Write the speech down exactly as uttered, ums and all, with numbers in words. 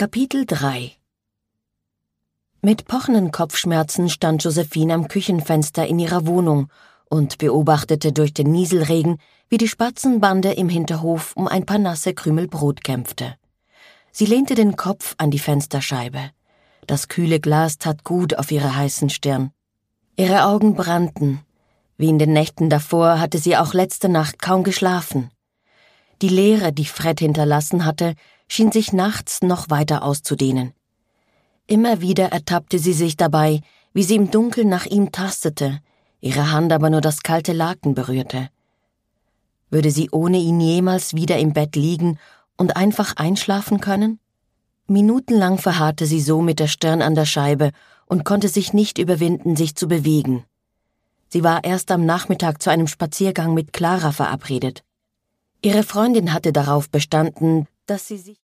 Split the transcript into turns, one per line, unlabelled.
Kapitel drei. Mit pochenden Kopfschmerzen stand Josephine am Küchenfenster in ihrer Wohnung und beobachtete durch den Nieselregen, wie die Spatzenbande im Hinterhof um ein paar nasse Krümel Brot kämpfte. Sie lehnte den Kopf an die Fensterscheibe. Das kühle Glas tat gut auf ihrer heißen Stirn. Ihre Augen brannten. Wie in den Nächten davor hatte sie auch letzte Nacht kaum geschlafen. Die Leere, die Fred hinterlassen hatte, schien sich nachts noch weiter auszudehnen. Immer wieder ertappte sie sich dabei, wie sie im Dunkeln nach ihm tastete, ihre Hand aber nur das kalte Laken berührte. Würde sie ohne ihn jemals wieder im Bett liegen und einfach einschlafen können? Minutenlang verharrte sie so mit der Stirn an der Scheibe und konnte sich nicht überwinden, sich zu bewegen. Sie war erst am Nachmittag zu einem Spaziergang mit Clara verabredet. Ihre Freundin hatte darauf bestanden, dass sie sich